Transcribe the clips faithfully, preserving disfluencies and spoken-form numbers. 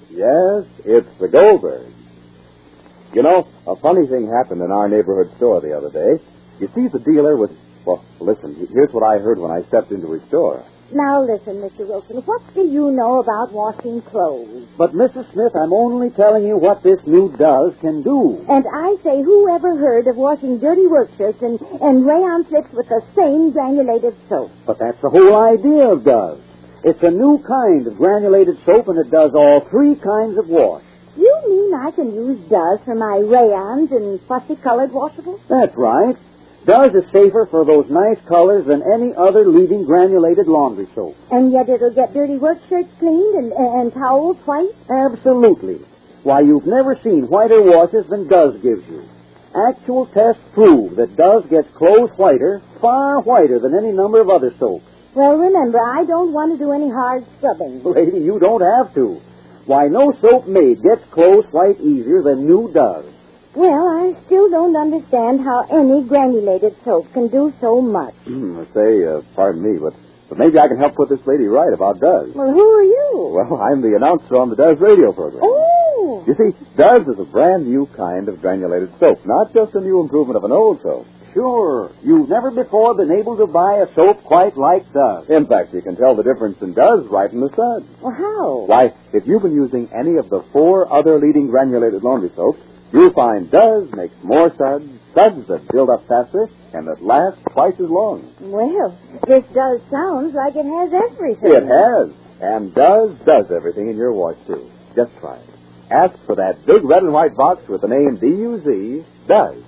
Yes, it's the Goldbergs. You know, a funny thing happened in our neighborhood store the other day. You see, the dealer was... Well, listen, here's what I heard when I stepped into his store. Now listen, Mister Wilson, what do you know about washing clothes? But, Missus Smith, I'm only telling you what this new Does can do. And I say, who ever heard of washing dirty work shirts and, and rayon slips with the same granulated soap? But that's the whole idea of Does. It's a new kind of granulated soap, and it does all three kinds of wash. You mean I can use Does for my rayons and fussy-colored washables? That's right. Does is safer for those nice colors than any other leading granulated laundry soap. And yet it'll get dirty work shirts cleaned and, and towels white? Absolutely. Why, you've never seen whiter washes than Does gives you. Actual tests prove that Does gets clothes whiter, far whiter than any number of other soaps. Well, remember, I don't want to do any hard scrubbing. Lady, you don't have to. Why, no soap made gets clothes white easier than new Does. Well, I still don't understand how any granulated soap can do so much. I say, uh, pardon me, but, but maybe I can help put this lady right about Does. Well, who are you? Well, I'm the announcer on the Does radio program. Oh! You see, Does is a brand new kind of granulated soap, not just a new improvement of an old soap. Sure. You've never before been able to buy a soap quite like Does. In fact, you can tell the difference in Does right in the suds. Well, how? Why, if you've been using any of the four other leading granulated laundry soaps, you'll find Does makes more suds, suds that build up faster, and that last twice as long. Well, this Does sounds like it has everything. It has. And Does does everything in your wash, too. Just try it. Ask for that big red and white box with the name D U Z, Does.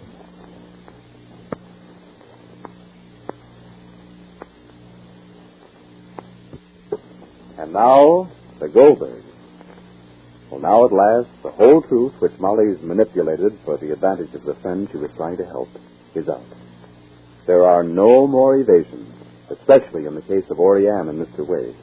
And now, the Goldbergs. Well, now at last, the whole truth which Molly's manipulated for the advantage of the friend she was trying to help is out. There are no more evasions, especially in the case of Orianne and Mister Wade.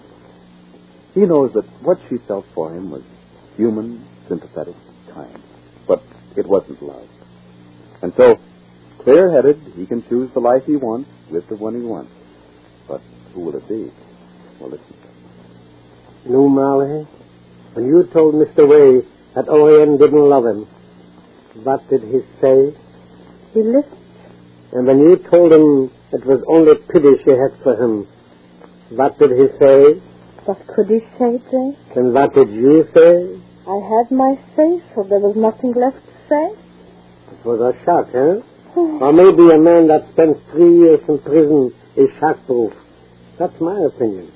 He knows that what she felt for him was human, sympathetic, kind. But it wasn't love. And so, clear-headed, he can choose the life he wants with the one he wants. But who will it be? Well, listen. You know, Molly, when you told Mister Way that Orion didn't love him, what did he say? He listened. And when you told him it was only pity she had for him, what did he say? What could he say, Jay? And what did you say? I had my say, so there was nothing left to say. It was a shock, huh? Or maybe a man that spends three years in prison is shock-proof. That's my opinion.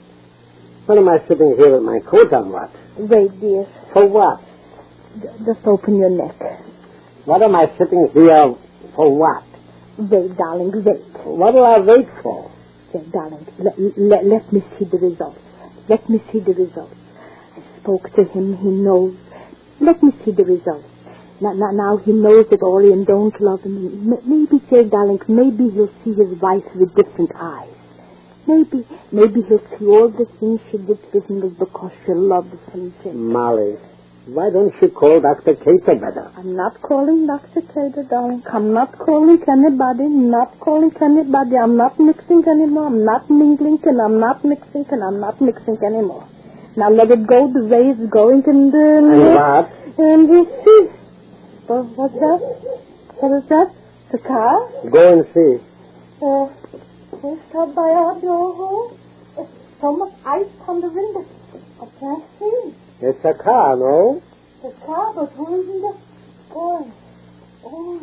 What am I sitting here with my coat on, what? Wait, dear. For what? D- just open your neck. What am I sitting here for what? Wait, darling, wait. What do I wait for? Say, darling, let, let, let me see the results. Let me see the results. I spoke to him. He knows. Let me see the results. Now, now, now he knows that Orion don't love him. Maybe, Jay, darling, maybe he'll see his wife with different eyes. Maybe, maybe he'll see all the things she did for him was because she loved him, Jay. Molly, why don't you call Doctor Cater better? I'm not calling Doctor Cater, darling. I'm not calling anybody. Not calling anybody. I'm not mixing anymore. I'm not mingling, and I'm not mixing, and I'm not mixing anymore. Now let it go the way it's going, and... Uh, and what? And we'll see. Well, what's that? What is that? The car? Go and see. Uh, we stop by our door home. There's so much ice on the window. I can't see. It's a car, no? The car, but who is in the... Oh, oh,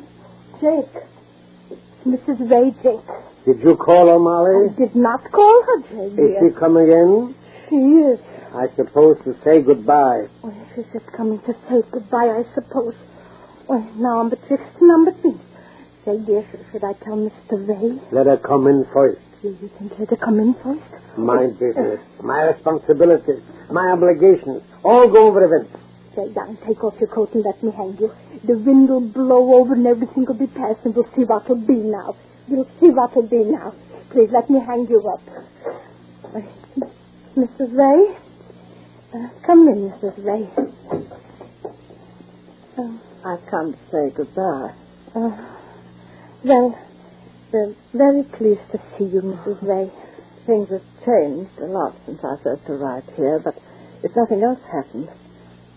Jake. Missus Ray, Jake. Did you call her, Molly? I did not call her, Jake. Is she coming in? She is. I suppose to say goodbye. Oh, she's just coming to say goodbye, I suppose. Well, now I'm betwixt number three. Say, dear, should I tell Mister Ray? Let her come in first. You, you think let her come in first? My business, my responsibilities, my obligations, all go over the fence. Say, down, take off your coat and let me hang you. The wind will blow over and everything will be past, and we'll see what will be now. You'll see what will be now. Please, let me hang you up. Uh, Missus Ray? Uh, come in, Missus Ray. Uh, I've come to say goodbye. Uh, well, we're very pleased to see you, Missus Ray. Things have changed a lot since I first arrived here, but if nothing else happened,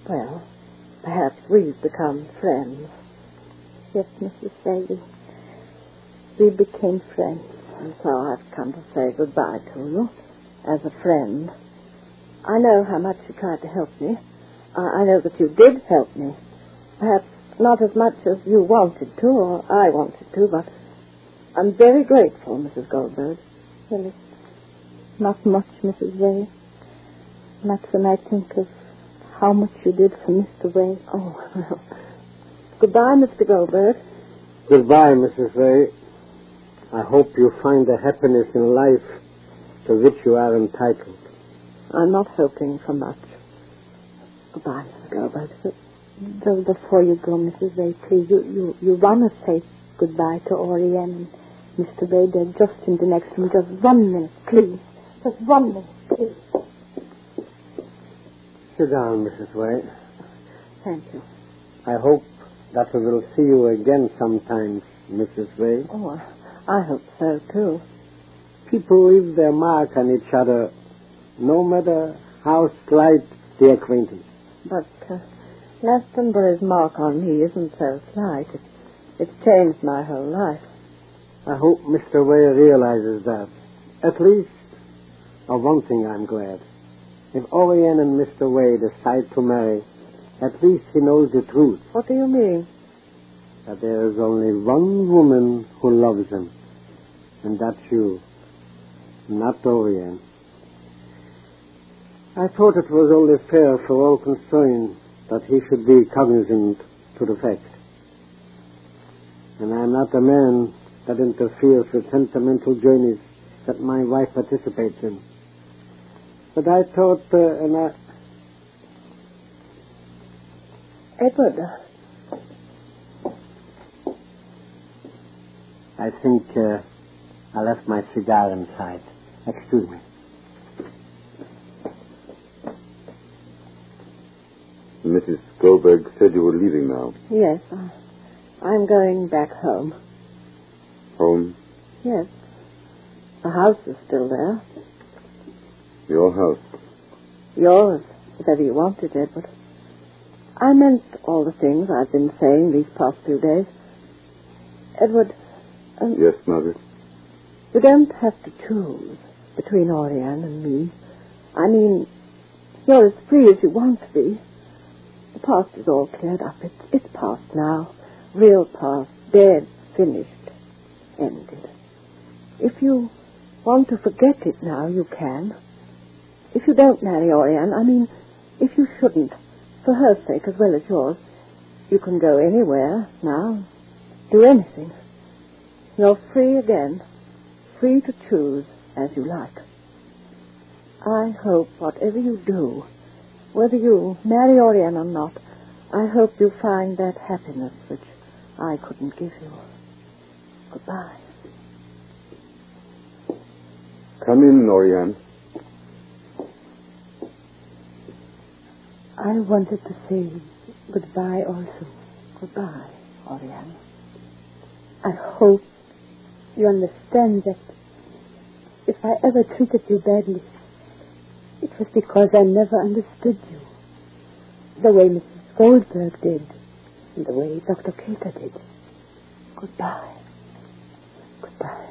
Well, perhaps we've become friends. Yes, Missus Ray, we became friends. And so I've come to say goodbye to you as a friend. I know how much you tried to help me. I, I know that you did help me. Perhaps not as much as you wanted to or I wanted to, but I'm very grateful, Missus Goldberg. Well, it's not much, Missus Ray. Not when I think of how much you did for Mister Ray. Oh, well. Goodbye, Mister Goldberg. Goodbye, Missus Ray. I hope you find the happiness in life to which you are entitled. I'm not hoping for much. Goodbye, Mister Goldberg. Though before you go, Missus Ray, please, you, you, you want to say goodbye to Oriane and Mister Ray. They're just in the next room. Just one minute, please. Just one minute, please. Sit down, Missus Ray. Thank you. I hope that we will see you again sometime, Missus Ray. Oh, I hope so, too. People leave their mark on each other, no matter how slight the acquaintance. But uh, Glastonbury's mark on me isn't so slight. It, it's changed my whole life. I hope Mister Ray realizes that. At least, of one thing I'm glad. If Oriane and Mister Ray decide to marry, at least he knows the truth. What do you mean? That there is only one woman who loves him. And that's you, not Oriane. I thought it was only fair for all concerned that he should be cognizant to the fact. And I'm not a man that interferes with sentimental journeys that my wife participates in. But I thought, uh, and I... Edward. I think uh, I left my cigar inside. Excuse me. Missus Goldberg said you were leaving now. Yes, I, I'm going back home. Home? Yes. The house is still there. Your house? Yours, whatever you wanted, Edward. I meant all the things I've been saying these past few days. Edward... Um, yes, Margaret? You don't have to choose between Oriane and me. I mean, you're as free as you want to be. The past is all cleared up. It's, it's past now. Real past. Dead. Finished. Ended. If you want to forget it now, you can. If you don't marry Oriane, I mean, if you shouldn't, for her sake as well as yours, you can go anywhere now. Do anything. You're free again. Free to choose as you like. I hope whatever you do, whether you marry Oriane or not, I hope you find that happiness which I couldn't give you. Goodbye. Come in, Oriane. I wanted to say goodbye also. Goodbye, Oriane. I hope you understand that if I ever treated you badly, it was because I never understood you. The way Missus Goldberg did, and the way Doctor Cater did. Goodbye. Goodbye.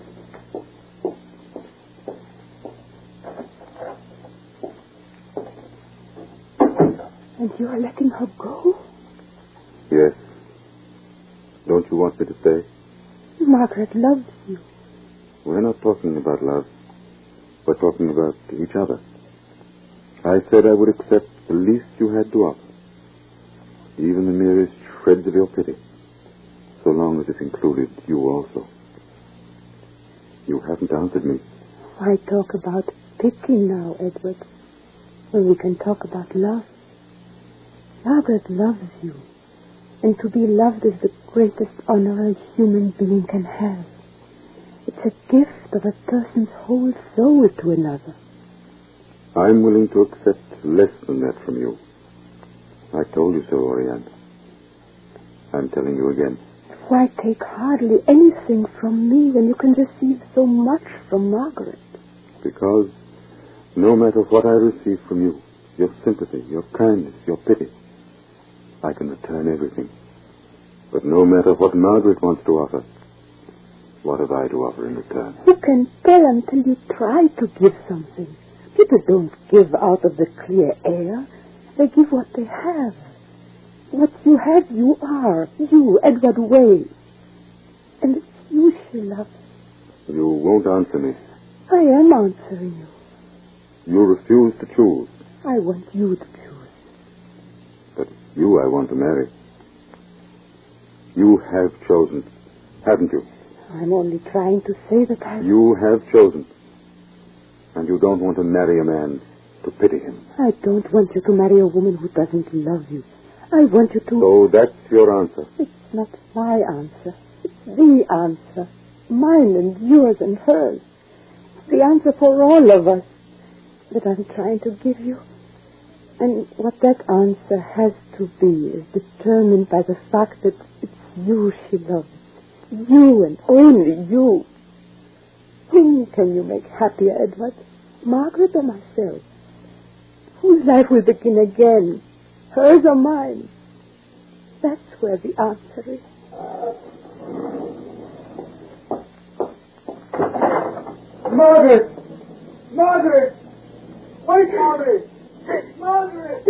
And you are letting her go? Yes. Don't you want me to stay? Margaret loves you. We're not talking about love. We're talking about each other. I said I would accept the least you had to offer, even the merest shreds of your pity, so long as it included you also. You haven't answered me. Why talk about pity now, Edward, when we can talk about love? Margaret loves you, and to be loved is the greatest honor a human being can have. It's a gift of a person's whole soul to another. I'm willing to accept less than that from you. I told you so, Oriane. I'm telling you again. Why take hardly anything from me when you can receive so much from Margaret? Because no matter what I receive from you, your sympathy, your kindness, your pity. I can return everything. But no matter what Margaret wants to offer, what have I to offer in return? You can tell until you try to give something. People don't give out of the clear air. They give what they have. What you have, you are. You, Edward Way. And it's you she loves. You won't answer me. I am answering you. You refuse to choose. I want you to choose. But you I want to marry. You have chosen, haven't you? I'm only trying to say that I... You have chosen. And you don't want to marry a man to pity him. I don't want you to marry a woman who doesn't love you. I want you to... So that's your answer. It's not my answer. It's the answer. Mine and yours and hers. It's the answer for all of us that I'm trying to give you. And what that answer has to be is determined by the fact that it's you she loves. You and only you. Whom can you make happier, Edward? Margaret or myself? Whose life will begin again? Hers or mine? That's where the answer is. Margaret! Margaret! Wait, Margaret! Margaret!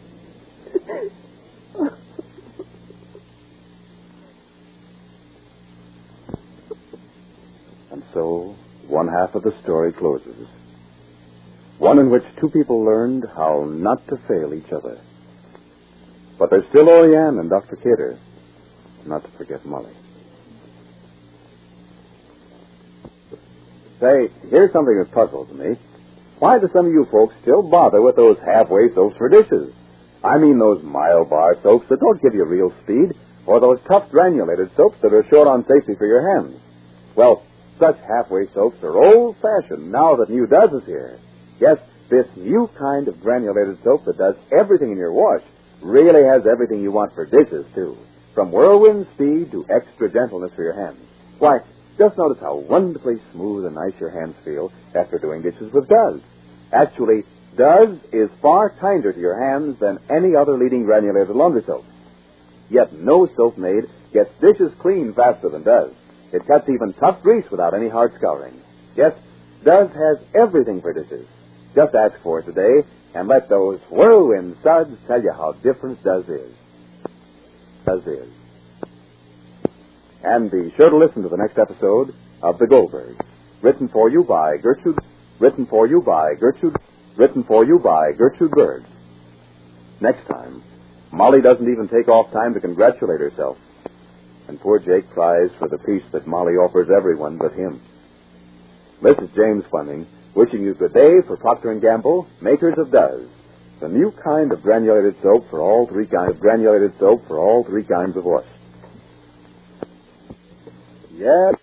And so, one half of the story closes. One in which two people learned how not to fail each other. But there's still Oriane and Doctor Cater, not to forget Molly. Say, here's something that puzzles me. Why do some of you folks still bother with those halfway soaps for dishes? I mean those mile bar soaps that don't give you real speed, or those tough granulated soaps that are short on safety for your hands. Well, such halfway soaps are old-fashioned now that New Does is here. Yes, this new kind of granulated soap that does everything in your wash really has everything you want for dishes, too. From whirlwind speed to extra gentleness for your hands. Why, just notice how wonderfully smooth and nice your hands feel after doing dishes with Does. Actually, Does is far kinder to your hands than any other leading granulated laundry soap. Yet no soap made gets dishes clean faster than Does. It cuts even tough grease without any hard scouring. Yes, Does has everything for dishes. Just ask for it today and let those whirlwind suds tell you how different Does is. Does is. And be sure to listen to the next episode of The Goldberg, written for you by Gertrude, written for you by Gertrude, written for you by Gertrude Bird. Next time, Molly doesn't even take off time to congratulate herself, and poor Jake cries for the peace that Molly offers everyone but him. This is James Fleming, wishing you good day for Procter and Gamble, makers of Does, the new kind of granulated soap for all three kinds of granulated soap for all three kinds of wash. Yes.